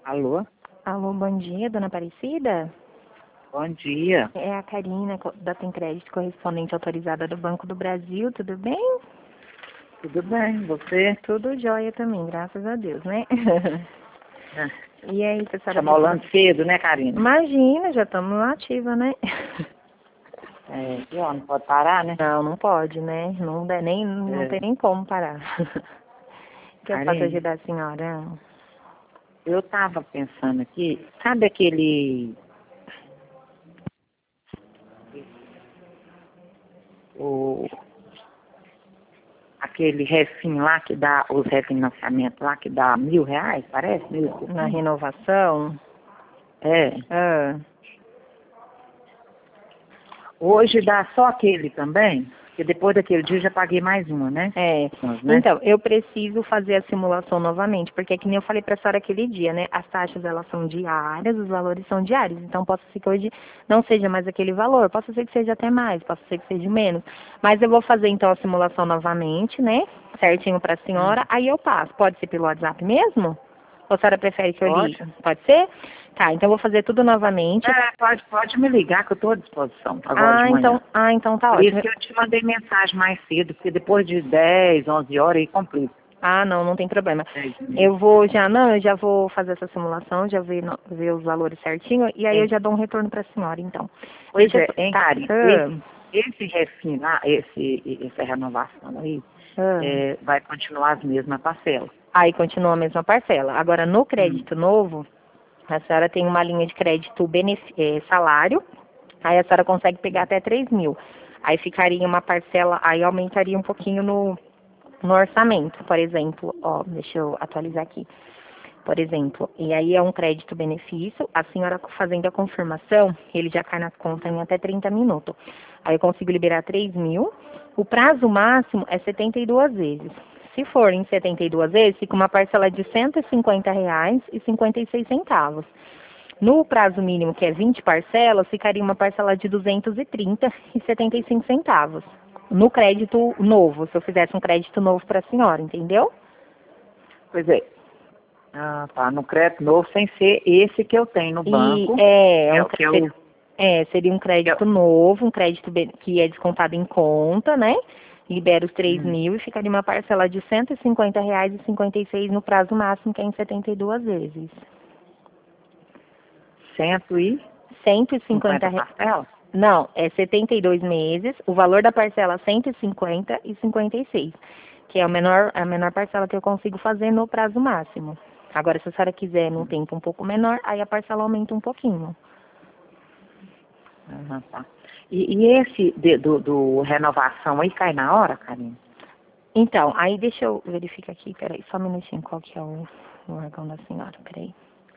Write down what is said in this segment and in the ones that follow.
Alô? Alô, bom dia, dona Aparecida? Bom dia. É a Karina, da Tem Crédito, correspondente autorizada do Banco do Brasil, tudo bem? Tudo bem, você? Tudo jóia também, graças a Deus, né? E aí, pessoal? Tá molando cedo, né, Karina? Imagina, já estamos na ativa, né? E ó, não pode parar, né? Não, não pode, né? Não tem nem como parar. Que eu posso Karina, ajudar a senhora? eu tava pensando aqui, sabe aquele refim lá que dá, os refinanciamentos lá que dá R$ 1.000, parece? Na renovação? É. Ah. Hoje dá só aquele também? Porque depois daquele dia eu já paguei mais uma, né? É, Né? então, eu preciso fazer a simulação novamente, porque que nem eu falei para a senhora aquele dia, né? As taxas, elas são diárias, os valores são diários, então pode ser que hoje não seja mais aquele valor, pode ser que seja até mais, pode ser que seja menos, mas eu vou fazer então a simulação novamente, né? Certinho para a senhora, aí eu passo. Pode ser pelo WhatsApp mesmo? Ou a senhora prefere que eu ligue? Pode ser? Tá, então eu vou fazer tudo novamente. Pode me ligar que eu estou à disposição agora de manhã. Então tá Por ótimo. isso que eu te mandei mensagem mais cedo, porque depois de 10, 11 horas aí complica. Ah, não tem problema. Eu Eu já vou fazer essa simulação, já ver os valores certinho, e aí eu já dou um retorno para a senhora, então. Pois Deixa é, hein, Karen, esse refim lá, essa renovação aí, vai continuar as mesmas parcelas. Aí continua a mesma parcela. Agora, no crédito novo, a senhora tem uma linha de crédito salário, aí a senhora consegue pegar até 3.000. Aí ficaria uma parcela, aí aumentaria um pouquinho no orçamento, por exemplo, ó, deixa eu atualizar aqui. Por exemplo, e aí é um crédito benefício, a senhora fazendo a confirmação, ele já cai na conta em até 30 minutos. Aí eu consigo liberar 3.000, o prazo máximo é 72 vezes. Se for em 72 vezes, fica uma parcela de R$ 150,56. No prazo mínimo, que é 20 parcelas, ficaria uma parcela de R$ 230,75. No crédito novo, se eu fizesse um crédito novo para a senhora, entendeu? Pois é. Ah, tá. No crédito novo, sem ser esse que eu tenho no banco. Seria um crédito novo, um crédito que é descontado em conta, né? Libera os 3.000 e ficaria uma parcela de R$ 150,56 no prazo máximo, que é em 72 vezes. 150 parcelas? Não, é 72 meses, o valor da parcela é 150,56, que é a menor parcela que eu consigo fazer no prazo máximo. Agora, se a senhora quiser num tempo um pouco menor, aí a parcela aumenta um pouquinho. Tá. E esse do renovação aí cai na hora, Karine? Então, aí deixa eu verificar aqui, peraí, só um minutinho, qual que é o órgão da senhora, peraí.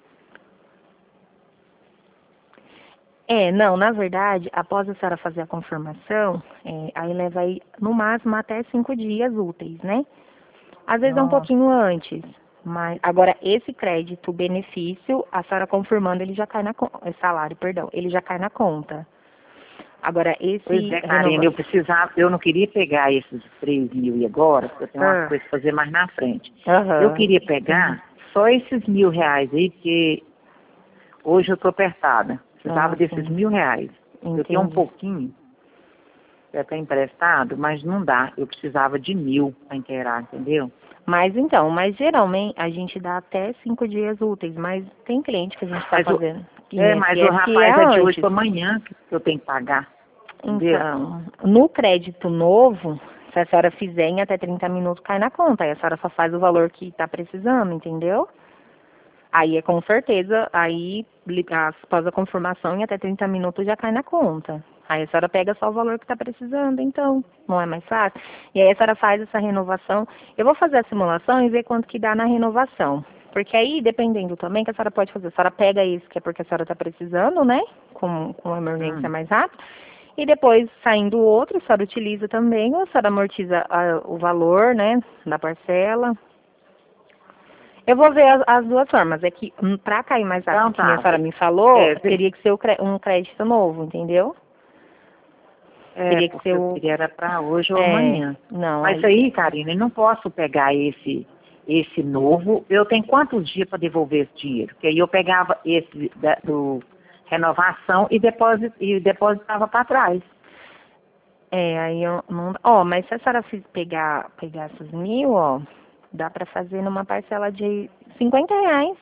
Não, na verdade, após a senhora fazer a confirmação, aí leva aí, no máximo, até 5 dias úteis, né? Às vezes é um pouquinho antes, mas agora esse crédito, benefício, a senhora confirmando, ele já cai na conta, salário, perdão, ele já cai na conta. Agora esse... Pois é, Karine, eu não queria pegar esses 3.000 agora, porque eu tenho umas coisas para fazer mais na frente. Eu queria pegar só esses R$ 1.000 aí, porque hoje eu estou apertada. Precisava desses R$ 1.000. Eu tenho um pouquinho, até emprestado, mas não dá. Eu precisava de 1.000 para inteirar, entendeu? Mas geralmente a gente dá até 5 dias úteis, mas tem cliente que a gente está fazendo. Mas o rapaz é de hoje para amanhã que eu tenho que pagar. Entendeu? Então, no crédito novo, se a senhora fizer em até 30 minutos, cai na conta. Aí a senhora só faz o valor que está precisando, entendeu? Aí é com certeza, aí após a confirmação, em até 30 minutos já cai na conta. Aí a senhora pega só o valor que está precisando, então, não é mais fácil? E aí a senhora faz essa renovação. Eu vou fazer a simulação e ver quanto que dá na renovação. Porque aí, dependendo também, que a senhora pode fazer. A senhora pega isso, que é porque a senhora está precisando, né? Com uma emergência mais rápida. E depois, saindo o outro, a senhora utiliza também, ou a senhora amortiza o valor, né, da parcela. Eu vou ver as duas formas. É que para cair mais rápido, que a senhora me falou, teria que ser um crédito novo, entendeu? Teria que ser eu queria era para hoje ou amanhã. Não, mas aí, Karine, eu não posso pegar esse esse novo, eu tenho quantos dias para devolver esse dinheiro? Porque aí eu pegava esse do renovação e depositava para trás. Aí eu não... Ó, mas se a senhora pegar essas 1.000, ó, dá para fazer numa parcela de R$ 50.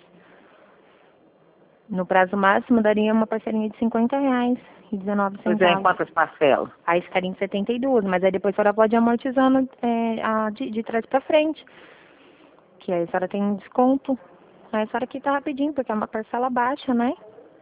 No prazo máximo daria uma parcelinha de R$ 50,19. Pois é, em quantas parcelas? Aí ficaria em 72, mas aí depois a senhora pode ir amortizando de trás para frente. Que aí a senhora tem desconto. Aí a senhora quita rapidinho, porque é uma parcela baixa, né?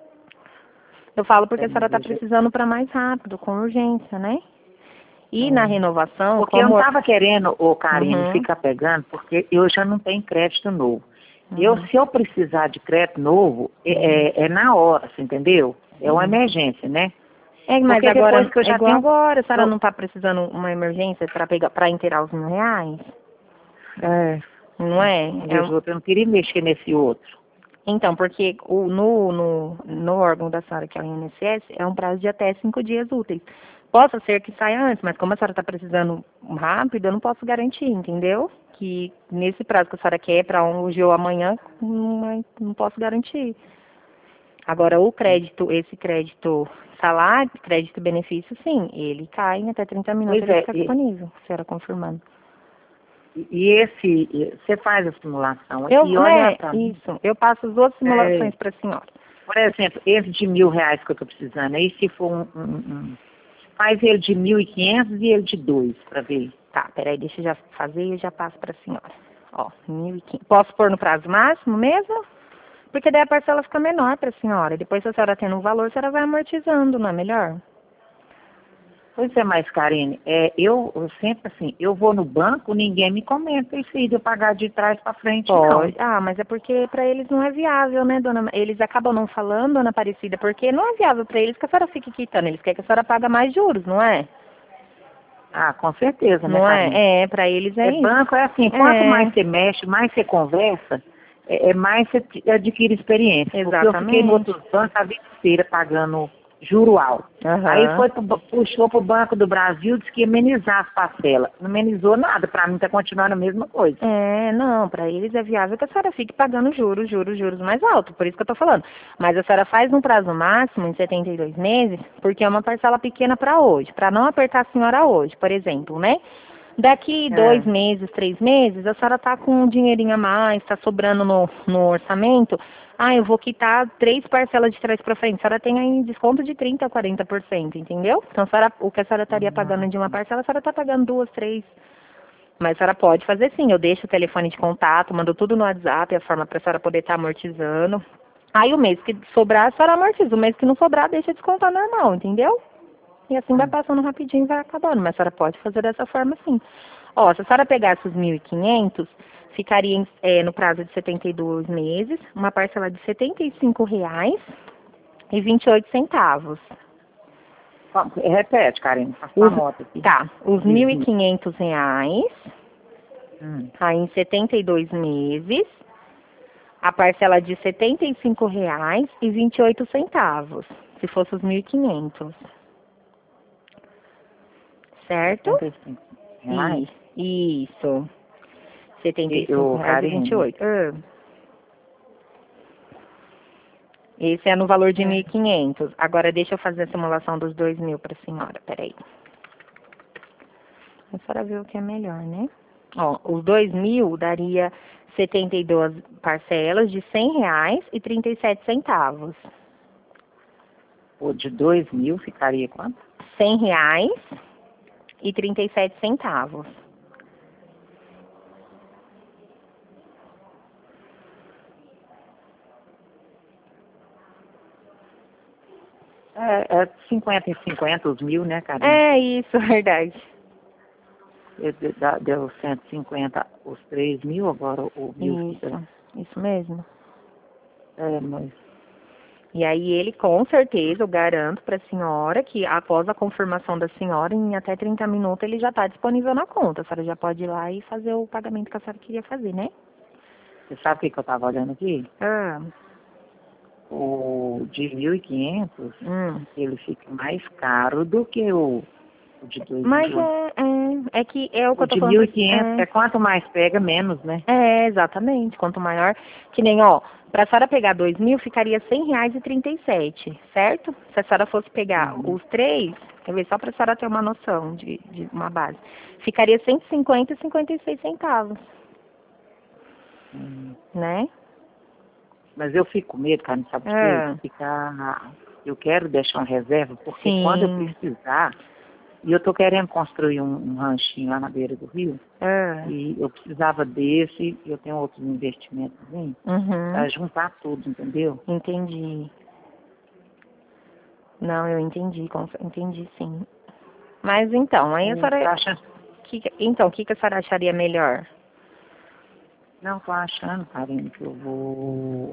Eu falo porque a senhora está precisando para mais rápido, com urgência, né? E na renovação... Porque eu não estava querendo, Karine, ficar pegando, porque eu já não tenho crédito novo. Se eu precisar de crédito novo, é na hora, você entendeu? É uma emergência, né? Mas porque agora, depois que eu já tenho... agora, a senhora não está precisando uma emergência para inteirar os R$ 1.000? Não é? Eu não queria mexer nesse outro. Então, porque no órgão da senhora, que é o INSS, é um prazo de até 5 dias úteis. Possa ser que saia antes, mas como a senhora está precisando rápido, eu não posso garantir, entendeu? Que nesse prazo que a senhora quer, para hoje ou amanhã, não posso garantir. Agora, esse crédito salário, crédito benefício, sim, ele cai em até 30 minutos, ele fica disponível, a senhora confirmando. E você faz a simulação aqui, olha pra mim. Isso, eu passo as duas simulações para a senhora. Por exemplo, esse de R$ 1.000 que eu estou precisando, aí se for faz ele de 1.500 e ele de 2, para ver. Tá, peraí, deixa eu já fazer e eu já passo para a senhora. Ó, 1.500. Posso pôr no prazo máximo mesmo? Porque daí a parcela fica menor para a senhora. Depois, se a senhora tendo um valor, a senhora vai amortizando, não é melhor? Pois é, mas, Karine, eu sempre assim, eu vou no banco, ninguém me comenta isso aí de eu pagar de trás para frente, não. Mas é porque para eles não é viável, né, dona? Eles acabam não falando, dona Aparecida, porque não é viável para eles que a senhora fique quitando. Eles querem que a senhora pague mais juros, não é? Com certeza, né, não Karine? É, para eles é isso. Banco é assim, quanto mais você mexe, mais você conversa, mais você adquire experiência. Exatamente. Porque eu fiquei no outro banco a vida inteira pagando juro alto. Aí puxou pro Banco do Brasil, disse que ia amenizar as parcelas. Não amenizou nada, para mim tá continuando a mesma coisa. Não, para eles é viável que a senhora fique pagando juros mais altos, por isso que eu tô falando. Mas a senhora faz um prazo máximo em 72 meses, porque é uma parcela pequena para hoje, para não apertar a senhora hoje, por exemplo, né? Daqui 2 meses, 3 meses, a senhora tá com um dinheirinho a mais, tá sobrando no orçamento. Eu vou quitar 3 parcelas de trás para frente. A senhora tem aí desconto de 30% a 40%, entendeu? Então, o que a senhora estaria pagando de uma parcela, a senhora está pagando 2, 3. Mas a senhora pode fazer sim. Eu deixo o telefone de contato, mando tudo no WhatsApp, a forma para a senhora poder estar amortizando. Aí o mês que sobrar, a senhora amortiza. O mês que não sobrar, deixa descontar normal, entendeu? E assim vai passando rapidinho e vai acabando. Mas a senhora pode fazer dessa forma sim. Ó, se a senhora pegasse os 1.500, ficaria no prazo de 72 meses, uma parcela de R$ 75,28. Repete, Karine, passa a moto aqui. Tá, os R$ 1.500, aí em 72 meses, a parcela de R$ 75,28, se fosse os 1.500. Certo? 75 reais? Isso. R$ 75,28. Esse é no valor de 1.500. Agora, deixa eu fazer a simulação dos 2.000 para a senhora. Peraí. A senhora ver o que é melhor, né? Ó, os 2.000 daria 72 parcelas de R$ 100,37. O de 2.000 ficaria quanto? R$ 100,37. É 50 e 50 os 1.000, né, Karine? É isso, verdade. Deu 150 os 3.000, agora o 1.000. Isso mesmo. Mas... E aí ele, com certeza, eu garanto para a senhora que após a confirmação da senhora, em até 30 minutos, ele já está disponível na conta. A senhora já pode ir lá e fazer o pagamento que a senhora queria fazer, né? Você sabe o que eu estava olhando aqui? O de 1.500, ele fica mais caro do que o de 2.000. Mas é que é o que eu tô de falando. 1.500, quanto mais pega, menos, né? Exatamente. Quanto maior, que nem, ó, pra senhora pegar 2.000, ficaria R$100,37, certo? Se a senhora fosse pegar os 3, quer ver, só pra senhora ter uma noção de uma base, ficaria R$150,56, né? Mas eu fico com medo, cara, não sabe de quê? Eu quero deixar uma reserva, porque quando eu precisar, e eu tô querendo construir um ranchinho lá na beira do rio, e eu precisava desse, e eu tenho outros investimentos, pra juntar tudo, entendeu? Entendi. Não, eu entendi sim. Mas então, aí a senhora... Então, o que a senhora acharia melhor? Não, tô achando, Karine, que eu vou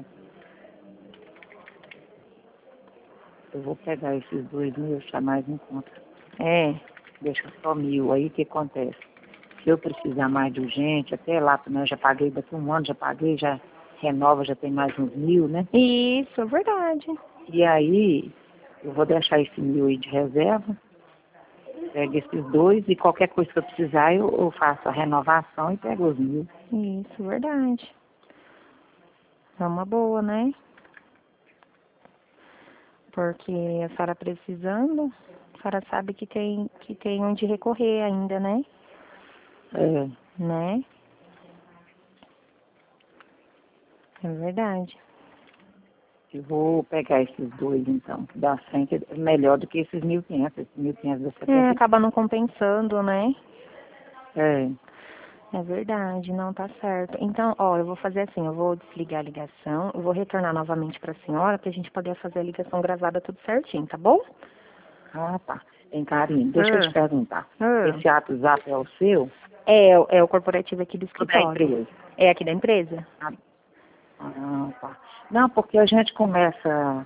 pegar esses 2.000 e achar mais em conta. Deixa só 1.000, aí o que acontece? Se eu precisar mais de urgente, até lá, né, eu já paguei, daqui a um ano já paguei, já renova, já tem mais uns 1.000, né? Isso, é verdade. E aí, eu vou deixar esse 1.000 aí de reserva, pego esses 2 e qualquer coisa que eu precisar, eu faço a renovação e pego os 1.000. Isso, verdade. É uma boa, né? Porque a senhora precisando, a senhora sabe que tem onde recorrer ainda, né? Né? É verdade. Eu vou pegar esses 2, então, que dá 100, que é melhor do que esses 1.500. Esses 1.500 dá 70. Acaba não compensando, né? É verdade, não tá certo. Então, ó, eu vou fazer assim, eu vou desligar a ligação, eu vou retornar novamente pra senhora, pra gente poder fazer a ligação gravada tudo certinho, tá bom? Ah, tá. Hein, Karine, deixa eu te perguntar. Esse WhatsApp é o seu? É o corporativo aqui do escritório. Da empresa? É aqui da empresa? Ah, tá. Não, porque a gente começa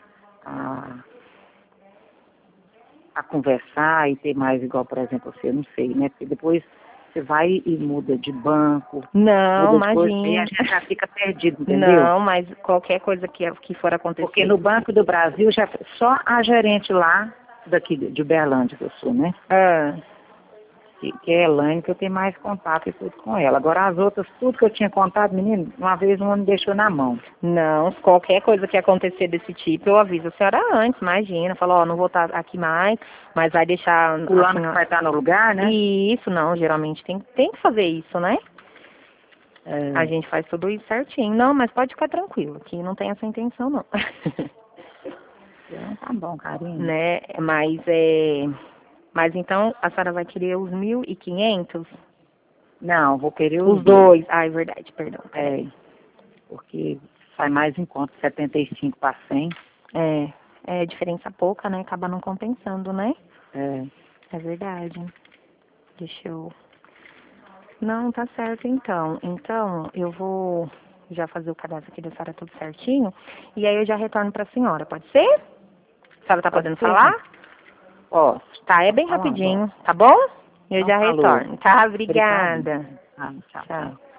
a conversar e ter mais igual, por exemplo, você, não sei, né? Porque depois você vai e muda de banco. Não, muda de coisa, imagina. e a gente já fica perdido, entendeu? Não, mas qualquer coisa que for acontecer. Porque no Banco do Brasil, só a gerente lá, daqui de Uberlândia que eu sou, né? Que é a Elaine, que eu tenho mais contato e tudo com ela. Agora as outras, tudo que eu tinha contato, menino, uma vez uma me deixou na mão. Não, qualquer coisa que acontecer desse tipo, eu aviso a senhora antes, imagina. Falo, ó, não vou estar aqui mais, mas vai deixar... Fulano que vai estar no lugar, né? Isso, não, geralmente tem que fazer isso, né? A gente faz tudo isso certinho. Não, mas pode ficar tranquilo, que não tem essa intenção, não. Então, tá bom, Karine. Né, mas então a senhora vai querer os 1.500? Não, vou querer os 2. Ah, é verdade, perdão. Porque sai mais em conta, 75 para 100. É diferença pouca, né? Acaba não compensando, né? É verdade. Deixa eu... Não, tá certo então. Então, eu vou já fazer o cadastro aqui da senhora tudo certinho. E aí eu já retorno pra senhora, pode ser? A senhora tá podendo falar? Posso. Tá, é bem rapidinho, tá bom? Eu já retorno. Tá, obrigada. Tchau.